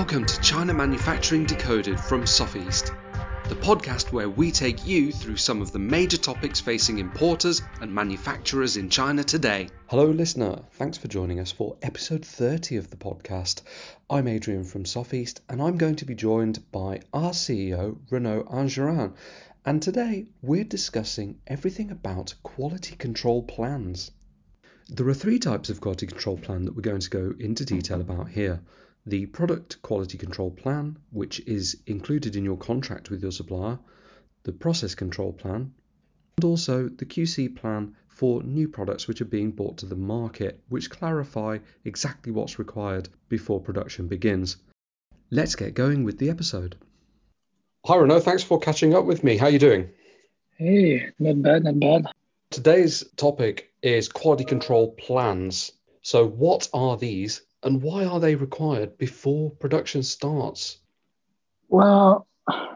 Welcome to China Manufacturing Decoded from Sofeast, the podcast where we take you through some of the major topics facing importers and manufacturers in China today. Hello listener, thanks for joining us for episode 30 of the podcast. I'm Adrian from Sofeast and I'm going to be joined by our CEO Renaud Angerin, and today we're discussing everything about quality control plans. There are three types of quality control plan that we're going to go into detail about here. The product quality control plan, which is included in your contract with your supplier, the process control plan, and also the QC plan for new products which are being brought to the market, which clarify exactly what's required before production begins. Let's get going with the episode. Hi Renaud, thanks for catching up with me. How are you doing? Hey, not bad. Today's topic is quality control plans. So what are these and why are they required before production starts? Well,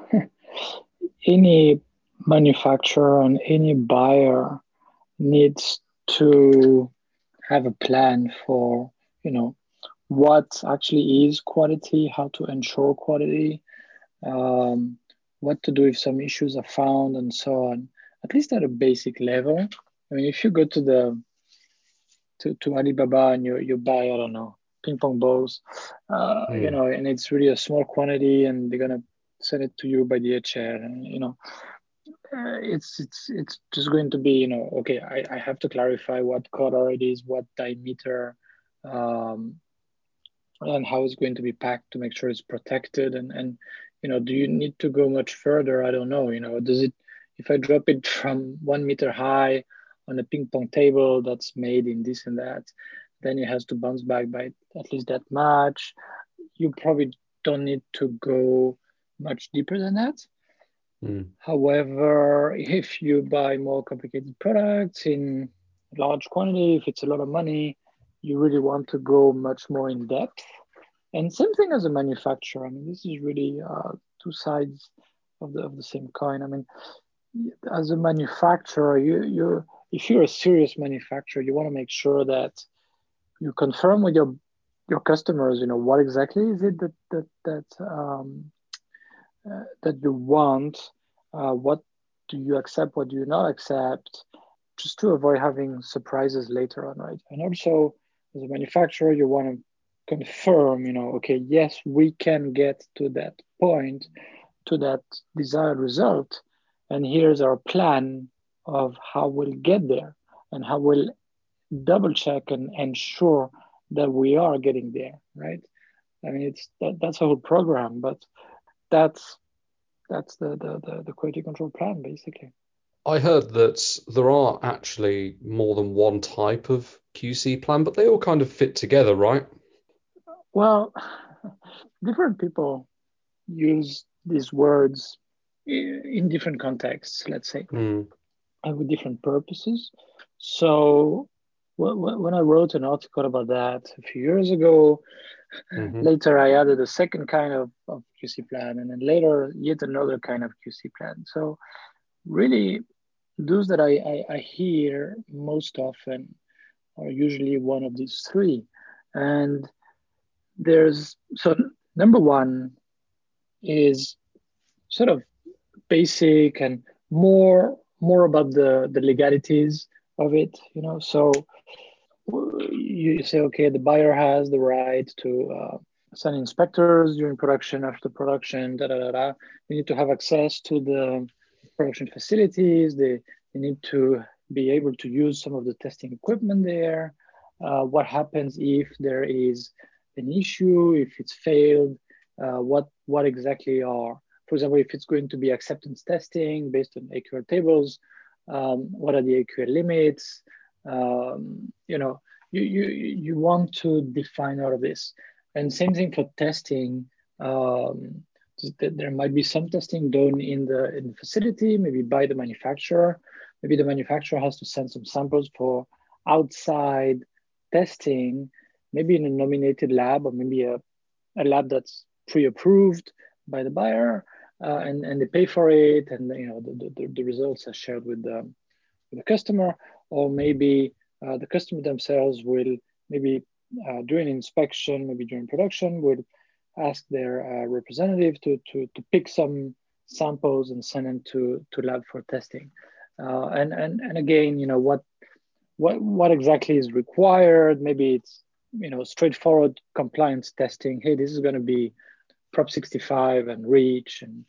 any manufacturer and any buyer needs to have a plan for, what actually is quality, how to ensure quality, um, what to do if some issues are found, and so on. At least at a basic level. I mean, if you go to Alibaba and you buy, I don't know, ping pong balls, and it's really a small quantity and they're gonna send it to you by DHL, and it's just going to be, okay, I have to clarify what color it is, what diameter, um, and how it's going to be packed to make sure it's protected, and do you need to go much further? I don't know, does it, if I drop it from 1 meter high on a ping pong table that's made in this and that, then it has to bounce back by at least that much. You probably don't need to go much deeper than that. However, if you buy more complicated products in large quantity, if it's a lot of money, you really want to go much more in depth. And same thing as a manufacturer. I mean, this is really two sides of the same coin. I mean, as a manufacturer, you if you're a serious manufacturer, you want to make sure that you confirm with your customers, what exactly is it that you want, what do you accept, what do you not accept, just to avoid having surprises later on, right? And also, as a manufacturer, you want to confirm, okay, yes, we can get to that point, to that desired result, and here's our plan of how we'll get there and how we'll double check and ensure that we are getting there, right? I mean, that's a whole program, but that's the quality control plan basically. I heard that there are actually more than one type of QC plan, but they all kind of fit together, right? Well, different people use these words in different contexts, let's say, and with different purposes. So when I wrote an article about that a few years ago, later I added a second kind of QC plan, and then later yet another kind of QC plan. So really, those that I hear most often are usually one of these three. And so number one is sort of basic and more about the legalities of it, So you say, okay, the buyer has the right to send inspectors during production, after production, da da da da. They need to have access to the production facilities. They need to be able to use some of the testing equipment there. What happens if there is an issue, if it's failed? What exactly are, for example, if it's going to be acceptance testing based on AQL tables, what are the AQL limits? You want to define all of this. And same thing for testing. There might be some testing done in the facility, maybe by the manufacturer. Maybe the manufacturer has to send some samples for outside testing, maybe in a nominated lab, or maybe a lab that's pre-approved by the buyer, and they pay for it, and the results are shared with the customer, or maybe the customer themselves will maybe during inspection, maybe during production, would ask their representative to pick some samples and send them to lab for testing. And again, what exactly is required? Maybe it's straightforward compliance testing. Hey, this is going to be Prop 65 and REACH, and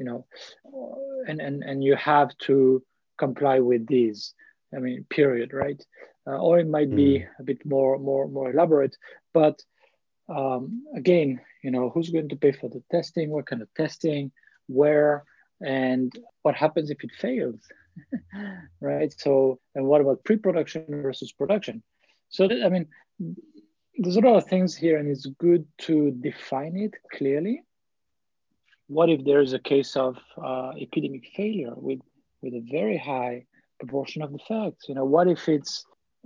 and you have to comply with these. I mean, period, right? Or it might be a bit more elaborate, but again, who's going to pay for the testing? What kind of testing? Where? And what happens if it fails? Right? So, and what about pre-production versus production? So, I mean, there's a lot of things here, and it's good to define it clearly. What if there is a case of epidemic failure with a very high proportion of defects? What if it's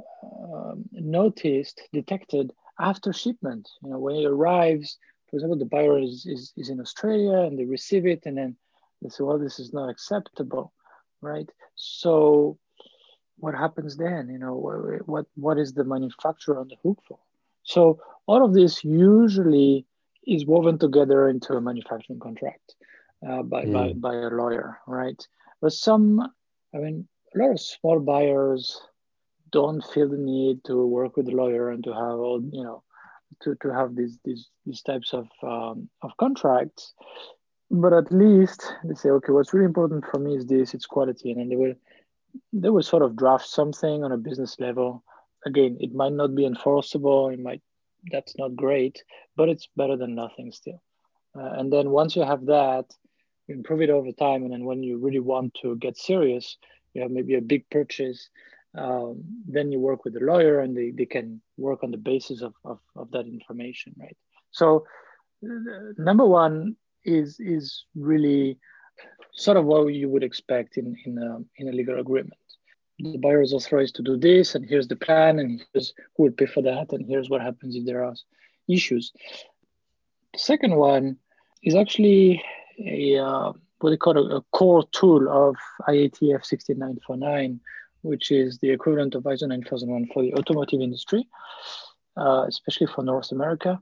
noticed, detected after shipment? When it arrives, for example, the buyer is in Australia and they receive it, and then they say, well, this is not acceptable, right? So what happens then? What is the manufacturer on the hook for? So all of this usually is woven together into a manufacturing contract by a lawyer, right? But a lot of small buyers don't feel the need to work with a lawyer and to have all, to have these types of contracts. But at least they say, okay, what's really important for me is this, it's quality, and then they will sort of draft something on a business level. Again, it might not be enforceable. That's not great, but it's better than nothing still. And then once you have that, you improve it over time. And then when you really want to get serious, you have maybe a big purchase. Then you work with a lawyer, and they can work on the basis of that information, right? So number one is really sort of what you would expect in a legal agreement. The buyer is authorized to do this, and here's the plan, and here's who will pay for that, and here's what happens if there are issues. The second one is actually what they call a core tool of IATF 16949, which is the equivalent of ISO 9001 for the automotive industry, especially for North America.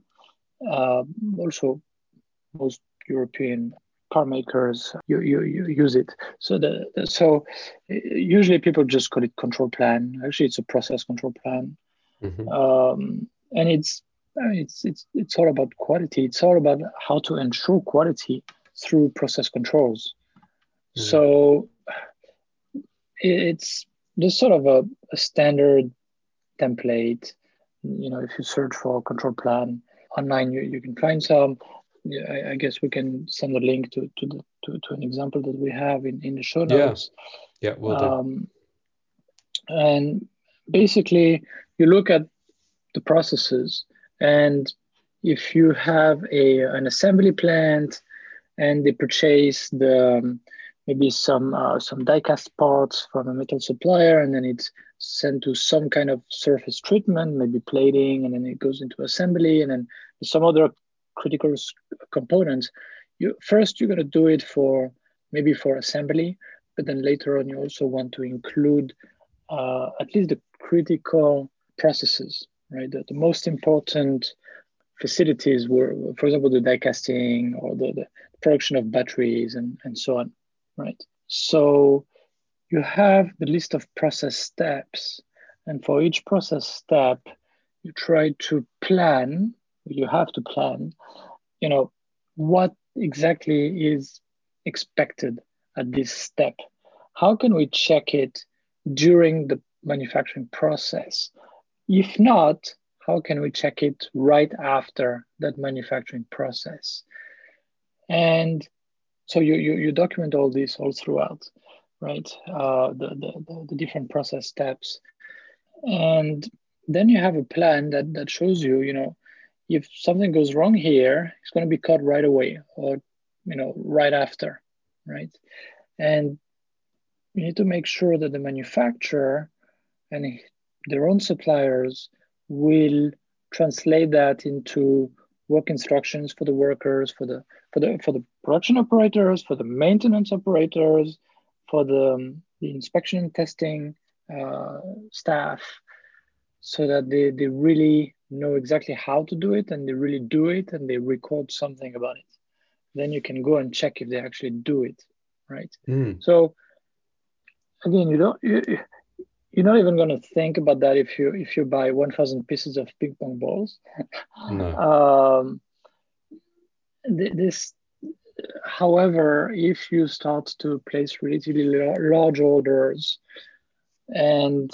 Also, most European car makers you use it. So usually people just call it control plan. Actually, it's a process control plan, and it's all about quality. It's all about how to ensure quality through process controls. So it's just sort of a standard template. If you search for control plan online, you can find some. I guess we can send a link to an example that we have in the show notes. Yeah, we'll do. And basically, you look at the processes, and if you have an assembly plant, and they purchase maybe some die-cast parts from a metal supplier, and then it's sent to some kind of surface treatment, maybe plating, and then it goes into assembly, and then some other critical components. You're going to do it for assembly, but then later on you also want to include at least the critical processes, right? The most important facilities were, for example, the die casting or the production of batteries and so on, right? So you have the list of process steps, and for each process step, you try to plan. You have to plan, what exactly is expected at this step. How can we check it during the manufacturing process? If not, how can we check it right after that manufacturing process? And so you document all this all throughout, right? The different process steps. And then you have a plan that shows you, if something goes wrong here, it's going to be caught right away or, right after, right? And you need to make sure that the manufacturer and their own suppliers will translate that into work instructions for the workers, for the production operators, for the maintenance operators, for the inspection and testing staff, so that they really know exactly how to do it and they really do it and they record something about it. Then you can go and check if they actually do it, right? So again, you're not even going to think about that if you buy 1,000 pieces of ping pong balls. No. This, however, if you start to place relatively large orders and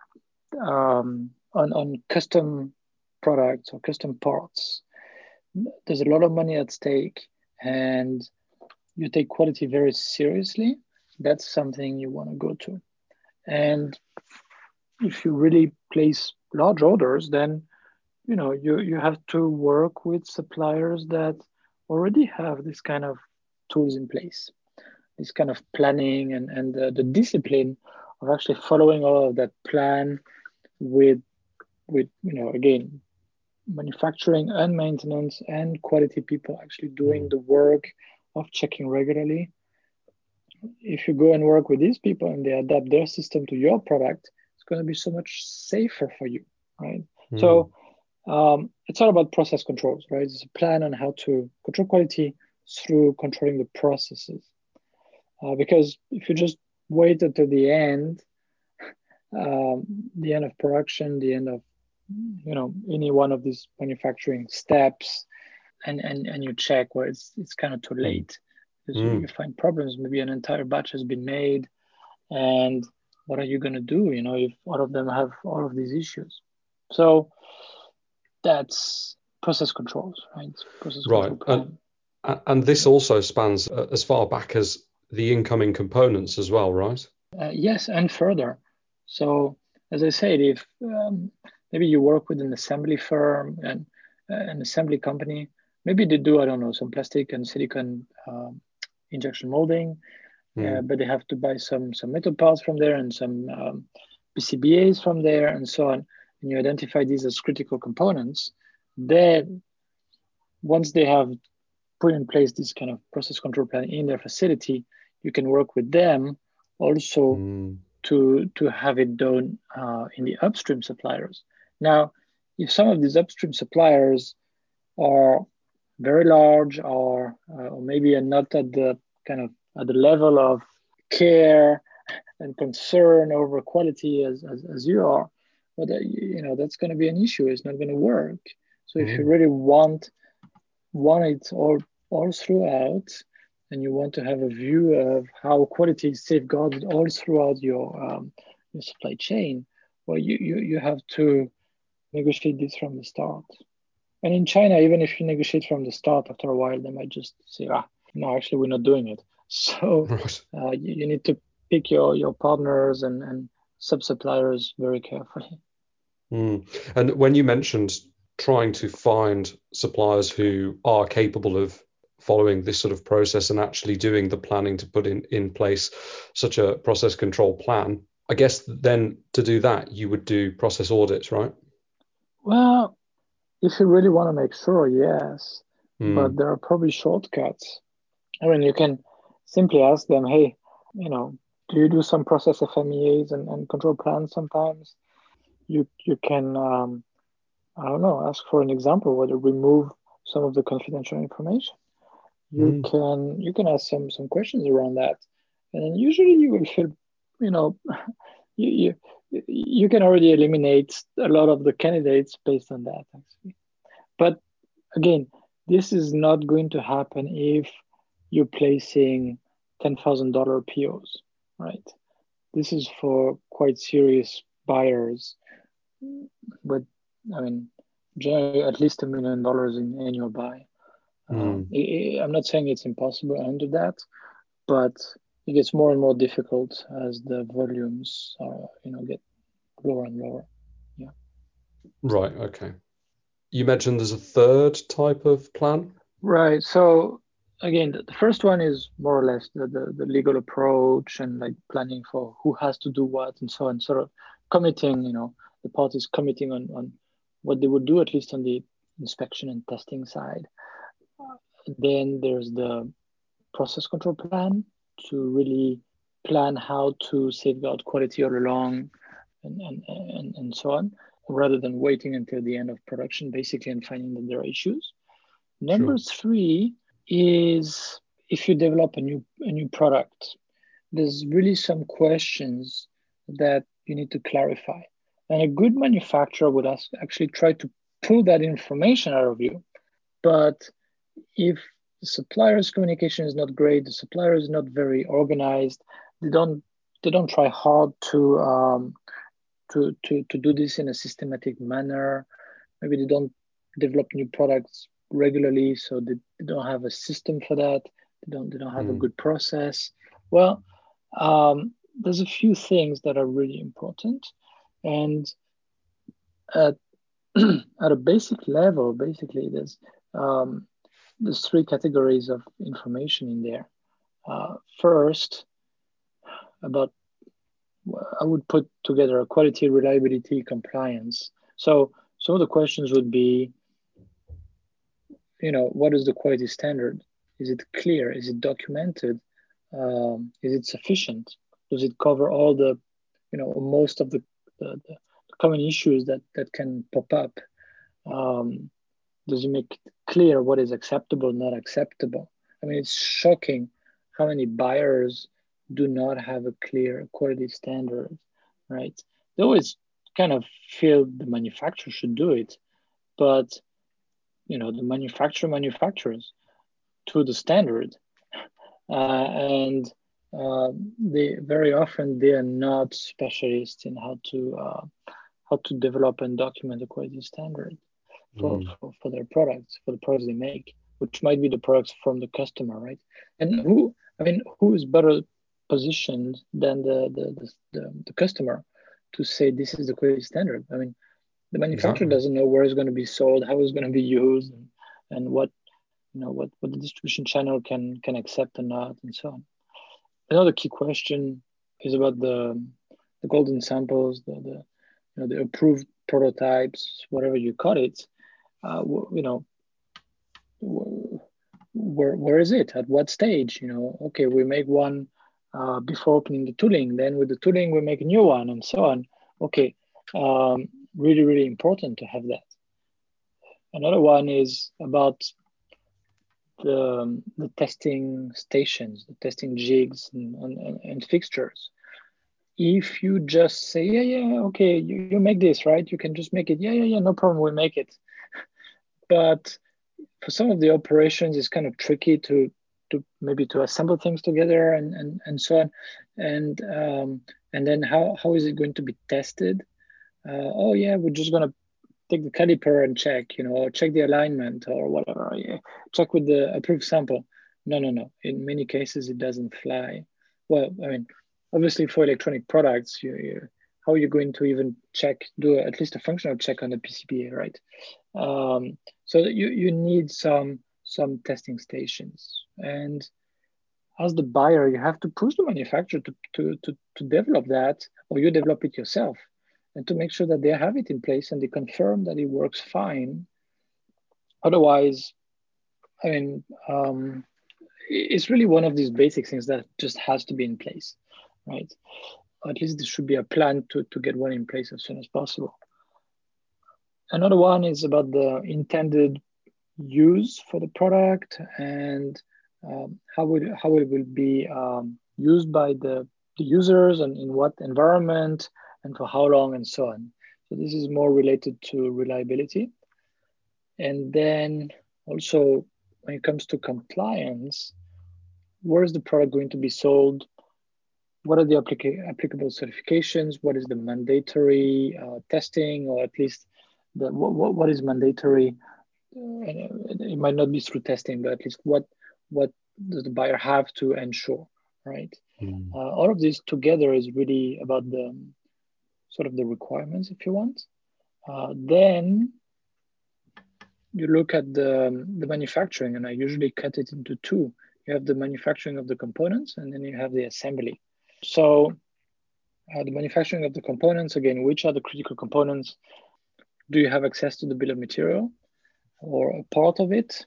on custom products or custom parts, there's a lot of money at stake, and you take quality very seriously. That's something you want to go to. And if you really place large orders, then you have to work with suppliers that already have this kind of tools in place, this kind of planning and the discipline of actually following all of that plan with again, manufacturing and maintenance and quality people actually doing the work of checking regularly. If you go and work with these people and they adapt their system to your product, it's going to be so much safer for you, right? So it's all about process controls, right? It's a plan on how to control quality through controlling the processes. Because if you just wait until the end of production, the end of any one of these manufacturing steps, and you check where it's kind of too late because you find problems. Maybe an entire batch has been made, and what are you going to do? If all of them have all of these issues. So that's process controls, right? Process control plan. And this also spans as far back as the incoming components as well, right? Yes, and further. So, as I said, if maybe you work with an assembly firm and an assembly company, maybe they do, I don't know, some plastic and silicon injection molding, but they have to buy some metal parts from there and some PCBAs from there and so on. And you identify these as critical components. Then, once they have put in place this kind of process control plan in their facility, you can work with them also to have it done in the upstream suppliers. Now, if some of these upstream suppliers are very large or maybe are not at the kind of at the level of care and concern over quality as you are, but that's going to be an issue. It's not going to work. So if you really want it all throughout, and you want to have a view of how quality is safeguarded all throughout your supply chain, well, you have to negotiate this from the start. And in China, even if you negotiate from the start, after a while, they might just say, no, actually, we're not doing it. So you need to pick your partners and sub-suppliers very carefully. And when you mentioned trying to find suppliers who are capable of following this sort of process and actually doing the planning to put in place such a process control plan, I guess then to do that, you would do process audits, right? Well, if you really want to make sure, yes, but there are probably shortcuts. I mean, you can simply ask them, hey, do you do some process FMEAs and control plans sometimes? You can, I don't know, ask for an example where to remove some of the confidential information. You can ask some questions around that, and then usually you will feel, you know, you you can already eliminate a lot of the candidates based on that, actually. But again, this is not going to happen if you're placing $10,000 POs, right? This is for quite serious buyers, but I mean, generally at least $1 million in annual buy. I'm not saying it's impossible under that, but it gets more and more difficult as the volumes, get lower and lower. Yeah. Right. Okay. You mentioned there's a third type of plan. Right. So again, the first one is more or less the legal approach and like planning for who has to do what and so on, sort of committing, the parties committing on what they would do, at least on the inspection and testing side. Then there's the process control plan to really plan how to safeguard quality all along and so on. rather than waiting until the end of production, basically, and finding that there are issues. Number Sure. 3 is if you develop a new product, there's really some questions that you need to clarify. And a good manufacturer would actually try to pull that information out of you. But if the supplier's communication is not great, the supplier is not very organized, they don't try hard to do this in a systematic manner. Maybe they don't develop new products regularly, so they don't have a system for that. They don't have a good process. Well, there's a few things that are really important, and at at a basic level, basically, there's 3 categories of information in there. First, about I would put together a quality, reliability, compliance. So some of the questions would be, what is the quality standard? Is it clear? Is it documented? Is it sufficient? Does it cover all most of the common issues that can pop up? Does it make it clear what is acceptable, not acceptable? I mean, it's shocking how many buyers do not have a clear quality standard, right? They always kind of feel the manufacturer should do it, but the manufacturer manufactures to the standard, and they very often they are not specialists in how to develop and document a quality standard for their products, for the products they make, which might be the products from the customer, right? And who is better positioned than the customer to say this is the quality standard? I mean, the manufacturer doesn't know where it's going to be sold, how it's going to be used, and what the distribution channel can accept or not, and so on. Another key question is about the golden samples, the approved prototypes, whatever you call it. Where is it? At what stage? Okay, we make one before opening the tooling. Then with the tooling, we make a new one, and so on. Okay, really, really important to have that. Another one is about the testing stations, the testing jigs and fixtures. If you just say, yeah, okay, you make this, right? You can just make it. Yeah, no problem, we'll make it. But for some of the operations, it's kind of tricky to maybe to assemble things together and so on. And then how is it going to be tested? Oh yeah, we're just gonna take the caliper and check, or check the alignment or whatever. Yeah. Check with the approved sample. No. In many cases, it doesn't fly. Well, I mean, obviously for electronic products, how are you going to even do at least a functional check on the PCBA, right? So you need some testing stations, and as the buyer, you have to push the manufacturer to develop that, or you develop it yourself, and to make sure that they have it in place and they confirm that it works fine. Otherwise, I mean, it's really one of these basic things that just has to be in place, right? Or at least there should be a plan to get one in place as soon as possible. Another one is about the intended use for the product and how it will be used by the users and in what environment and for how long and so on. So this is more related to reliability. And then also when it comes to compliance, where is the product going to be sold? What are the applicable certifications? What is the mandatory testing, or at least what is mandatory? It might not be through testing, but at least what does the buyer have to ensure, right? All of this together is really about the sort of the requirements, if you want. Then you look at the manufacturing, and I usually cut it into 2. You have the manufacturing of the components, and then you have the assembly. So the manufacturing of the components, again, which are the critical components? Do you have access to the bill of material or a part of it?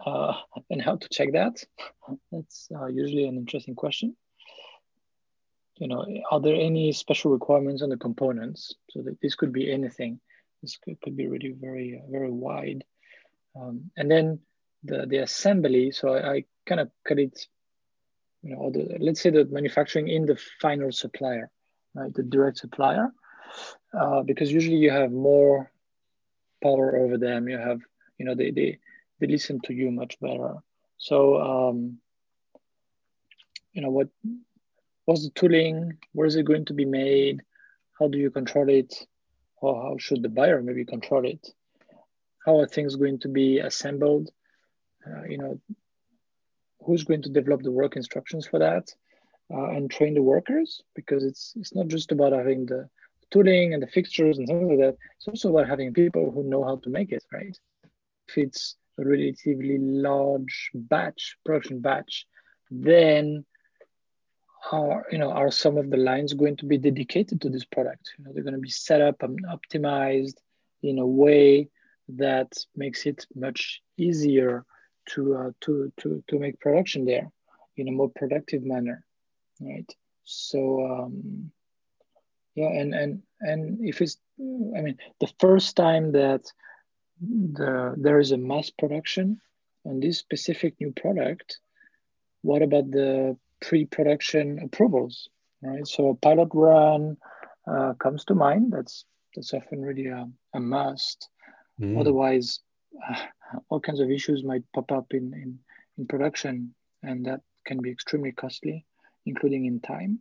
And how to check that? That's usually an interesting question. are there any special requirements on the components? So that this could be anything. This could be really very, very wide. And then the assembly. So I kind of cut it, let's say the manufacturing in the final supplier, right? The direct supplier, because usually you have more power over them. You have, they listen to you much better. So, what's the tooling? Where is it going to be made? How do you control it? Or how should the buyer maybe control it? How are things going to be assembled? Who's going to develop the work instructions for that and train the workers? Because it's not just about having the tooling and the fixtures and things like that. It's also about having people who know how to make it, right? If it's a relatively large production batch, then are some of the lines going to be dedicated to this product? They're going to be set up and optimized in a way that makes it much easier to make production there in a more productive manner, right? So yeah, and if it's, the first time that there is a mass production on this specific new product, what about the pre-production approvals, right? So a pilot run comes to mind. That's often really a must. Otherwise, all kinds of issues might pop up in production, and that can be extremely costly, including in time.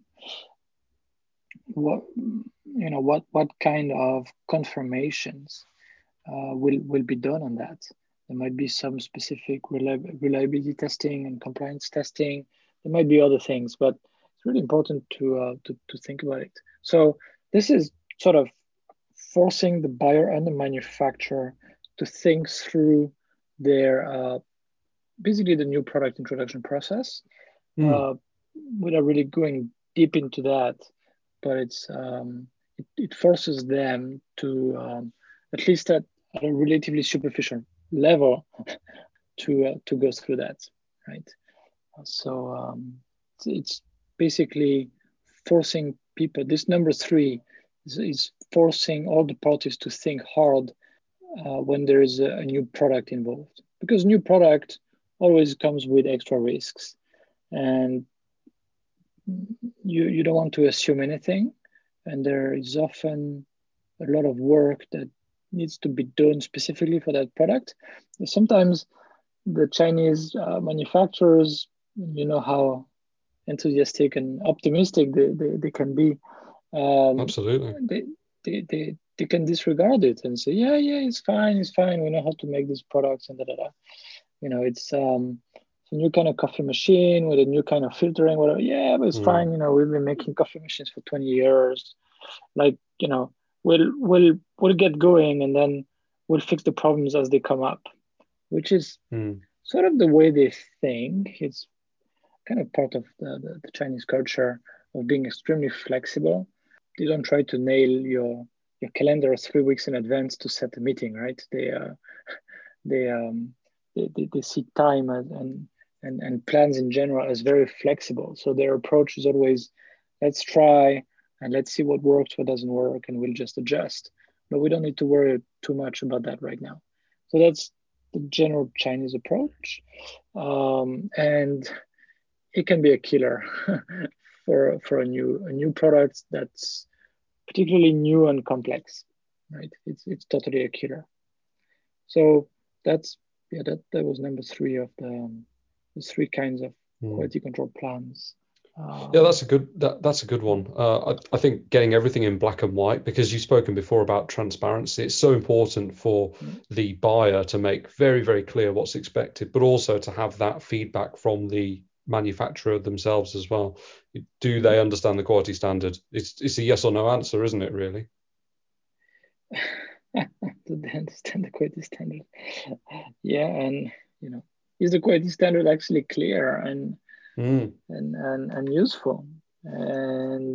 What kind of confirmations will be done on that? There might be some specific reliability testing and compliance testing. There might be other things, but it's really important to think about it. So this is sort of forcing the buyer and the manufacturer to think through their basically the new product introduction process without really going deep into that. But it forces them to at least at a relatively superficial level to go through that, right? So it's basically forcing people. This number three is forcing all the parties to think hard when there is a new product involved, because new product always comes with extra risks, and you don't want to assume anything, and there is often a lot of work that needs to be done specifically for that product. Sometimes the Chinese manufacturers, how enthusiastic and optimistic they can be. Absolutely. They can disregard it and say, yeah, it's fine. We know how to make these products and da da da. It's a new kind of coffee machine with a new kind of filtering, whatever. Yeah, but it's fine. We've been making coffee machines for 20 years. Like, we'll get going, and then we'll fix the problems as they come up, which is sort of the way they think. It's kind of part of the Chinese culture of being extremely flexible. They don't try to nail your calendar 3 weeks in advance to set a meeting, right? They see time and plans in general as very flexible. So their approach is always, let's try and let's see what works, what doesn't work, and we'll just adjust. But we don't need to worry too much about that right now. So that's the general Chinese approach, and it can be a killer for a new product that's particularly new and complex, right? It's totally a killer. So that was number three of the three kinds of quality control plans. Yeah, that's a good one. I think getting everything in black and white, because you've spoken before about transparency. It's so important for the buyer to make very, very clear what's expected, but also to have that feedback from the manufacturer themselves as well. Do they understand the quality standard? It's a yes or no answer, isn't it, really? Do they understand the quality standard? Yeah, and is the quality standard actually clear and useful? And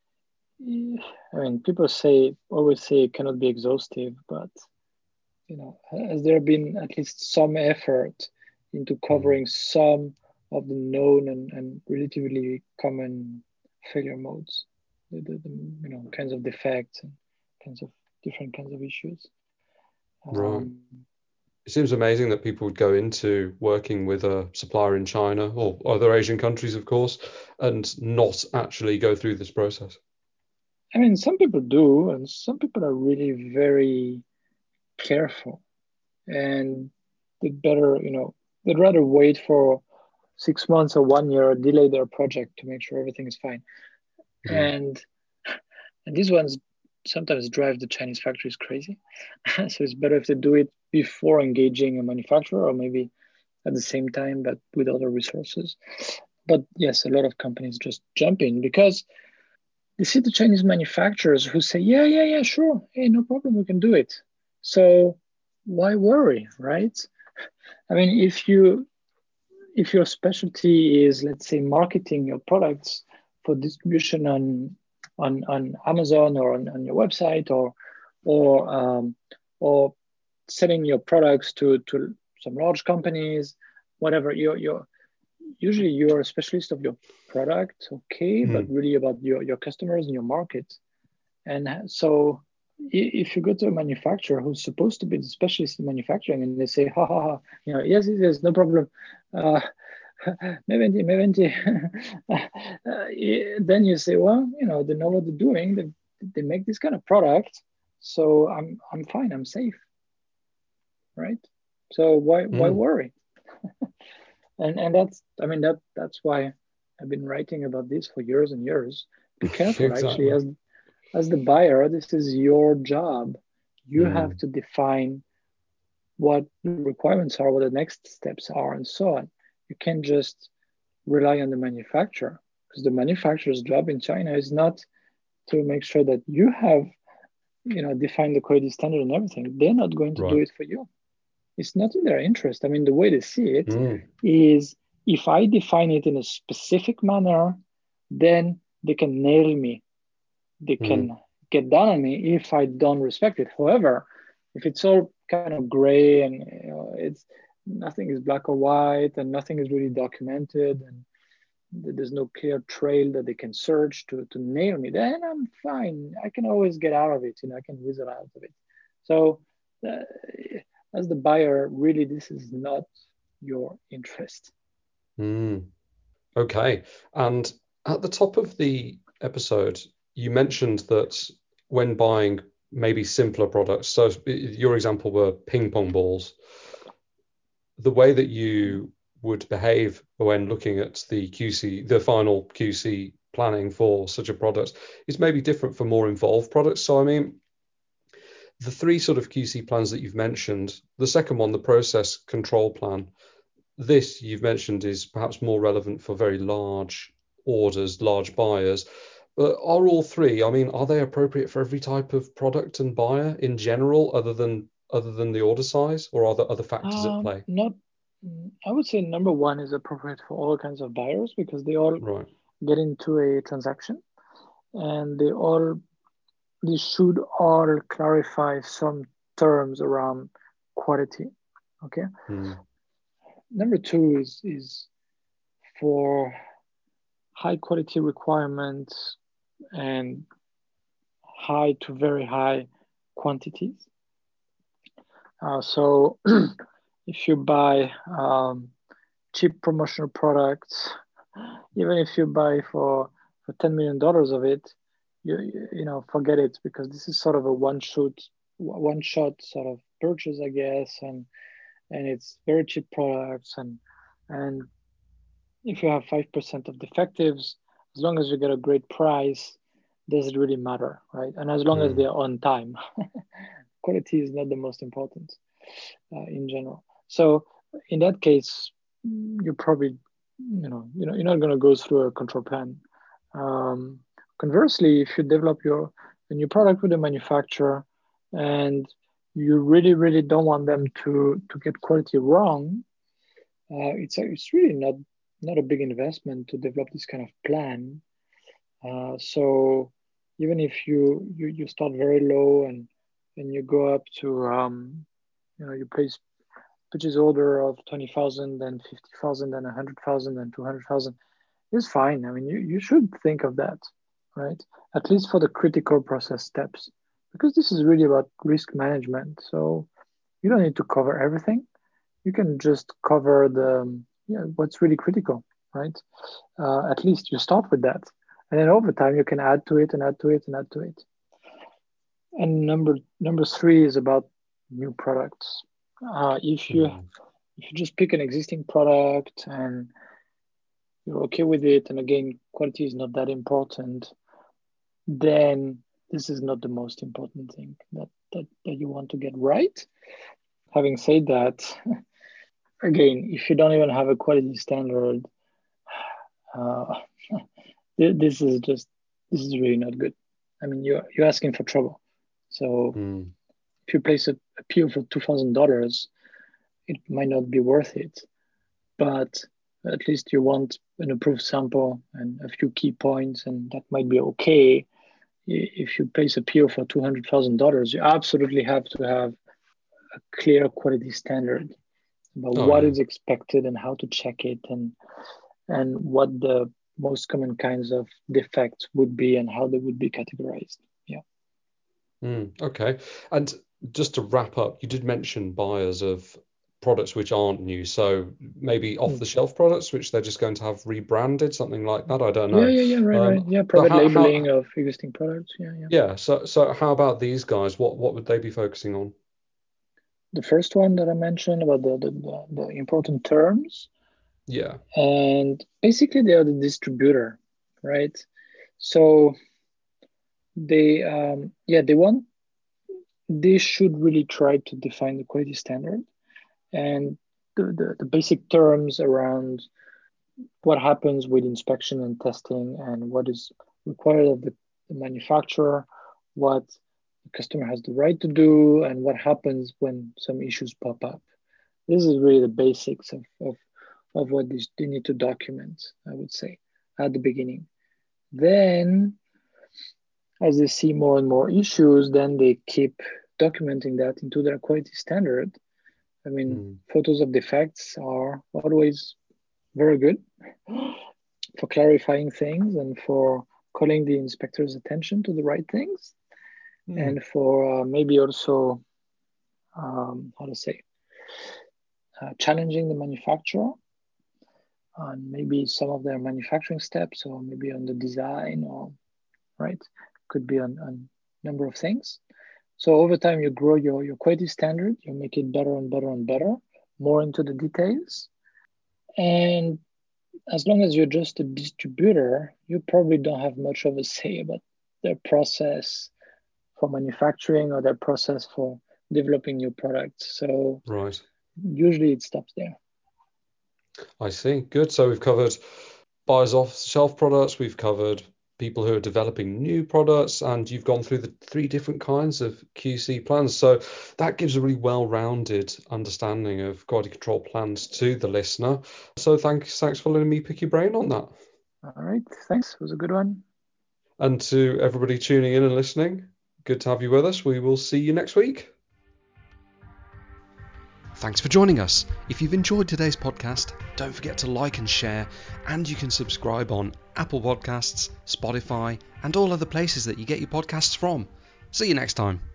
people always say it cannot be exhaustive, but has there been at least some effort into covering some of the known and relatively common failure modes, the kinds of defects and kinds of different kinds of issues. Right. It seems amazing that people would go into working with a supplier in China or other Asian countries, of course, and not actually go through this process. I mean, some people do, and some people are really very careful, and they'd rather wait for 6 months or 1 year, or delay their project to make sure everything is fine. And these ones sometimes drive the Chinese factories crazy. So it's better if they do it before engaging a manufacturer, or maybe at the same time, but with other resources. But yes, a lot of companies just jump in because they see the Chinese manufacturers who say, yeah, sure, hey, no problem, we can do it. So why worry, right? I mean, if your specialty is, let's say, marketing your products for distribution on Amazon or on your website, or selling your products to some large companies, whatever, you're usually you're a specialist of your product, okay, but really about your customers and your market. And so if you go to a manufacturer who's supposed to be the specialist in manufacturing, and they say, ha ha ha, yes, no problem, uh, me venti. Then you say, well, they know what they're doing. They make this kind of product, so I'm fine, I'm safe, right? So why worry? And that's why I've been writing about this for years and years. Be careful, Exactly. actually, as the buyer, this is your job. You have to define what the requirements are, what the next steps are, and so on. You can't just rely on the manufacturer, because the manufacturer's job in China is not to make sure that you have, defined the quality standard and everything. They're not going to do it for you. It's not in their interest. I mean, the way they see it is, if I define it in a specific manner, then they can nail me. They can get down on me if I don't respect it. However, if it's all kind of gray, and it's nothing is black or white, and nothing is really documented, and there's no clear trail that they can search to nail me, then I'm fine. I can always get out of it. I can whistle out of it. So as the buyer, really, this is not your interest. Okay. And at the top of the episode, you mentioned that when buying maybe simpler products, so your example were ping pong balls, the way that you would behave when looking at the QC, the final QC planning for such a product, is maybe different for more involved products. So, I mean, the three sort of QC plans that you've mentioned, the second one, the process control plan, this you've mentioned is perhaps more relevant for very large orders, large buyers. But are all three, I mean, are they appropriate for every type of product and buyer in general, other than the order size, or are there other factors at play? Not, I would say number one is appropriate for all kinds of buyers, because they all get into a transaction, and they should all clarify some terms around quality. Okay. Number two is for high quality requirements and high to very high quantities. So if you buy cheap promotional products, even if you buy for $10 million of it, forget it, because this is sort of a one shot sort of purchase, I guess, and it's very cheap products, and if you have 5% of defectives, as long as you get a great price, does it really matter, right? And as long as they're on time, quality is not the most important in general. So in that case, you probably, you're not going to go through a control plan. Conversely, if you develop a new product with a manufacturer, and you really, really don't want them to get quality wrong, it's really not a big investment to develop this kind of plan. So even if you start very low, and you go up to you place purchase order of 20,000, then 50,000, then 100,000, then 200,000. is fine. I mean, you should think of that, right? At least for the critical process steps, because this is really about risk management. So you don't need to cover everything. You can just cover what's really critical, right? At least you start with that, and then over time you can add to it and add to it and add to it. And number three is about new products. If you just pick an existing product and you're okay with it, and again, quality is not that important, then this is not the most important thing that you want to get right. Having said that, again, if you don't even have a quality standard, uh, this is really not good. I mean, you're asking for trouble. So if you place a PO for $2,000, it might not be worth it, but at least you want an approved sample and a few key points, and that might be okay. If you place a PO for $200,000, you absolutely have to have a clear quality standard about what is expected and how to check it, and what the most common kinds of defects would be and how they would be categorized. Yeah. Okay. And just to wrap up, you did mention buyers of products which aren't new, so maybe off-the-shelf products which they're just going to have rebranded, something like that. I don't know. Right. Yeah, private labeling of existing products. Yeah. So how about these guys? What would they be focusing on? The first one that I mentioned about the important terms. Yeah. And basically they are the distributor, right? So they should really try to define the quality standard and the basic terms around what happens with inspection and testing and what is required of the manufacturer, what the customer has the right to do, and what happens when some issues pop up. This is really the basics of what they need to document, I would say, at the beginning. Then, as they see more and more issues, then they keep documenting that into their quality standard. I mean, photos of defects are always very good for clarifying things and for calling the inspector's attention to the right things, and for maybe also, challenging the manufacturer on maybe some of their manufacturing steps, or maybe on the design, or right, could be on number of things. So over time, you grow your quality standard, you make it better and better and better, more into the details. And as long as you're just a distributor, you probably don't have much of a say about their process for manufacturing or their process for developing new products. So usually it stops there. I see. Good. So we've covered buyers off-shelf products, we've covered people who are developing new products, and you've gone through the 3 different kinds of QC plans. So that gives a really well-rounded understanding of quality control plans to the listener. So thanks for letting me pick your brain on that. All right. Thanks. It was a good one. And to everybody tuning in and listening, good to have you with us. We will see you next week. Thanks for joining us. If you've enjoyed today's podcast, don't forget to like and share, and you can subscribe on Apple Podcasts, Spotify, and all other places that you get your podcasts from. See you next time.